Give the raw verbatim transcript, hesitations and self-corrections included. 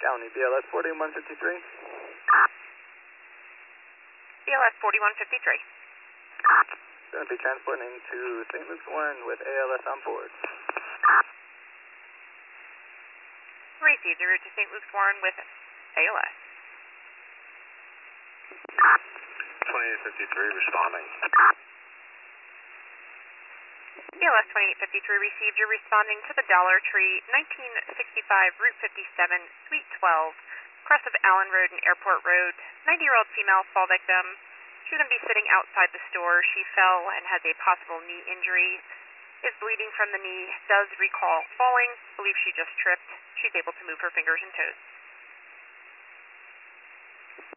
County, B L S forty-one fifty-three. B L S forty-one fifty-three. Going to be transporting to Saint Luke's Warren with A L S on board. Received, en route to Saint Luke's Warren with A L S. twenty-eight fifty-three responding. B L S twenty-eight fifty-three received. You're responding to the Dollar Tree, nineteen sixty-five, Route fifty-seven, Suite twelve, cross of Allen Road and Airport Road. ninety-year-old female fall victim. She's going to be sitting outside the store. She fell and has a possible knee injury. Is bleeding from the knee. Does recall falling. Believes she just tripped. She's able to move her fingers and toes.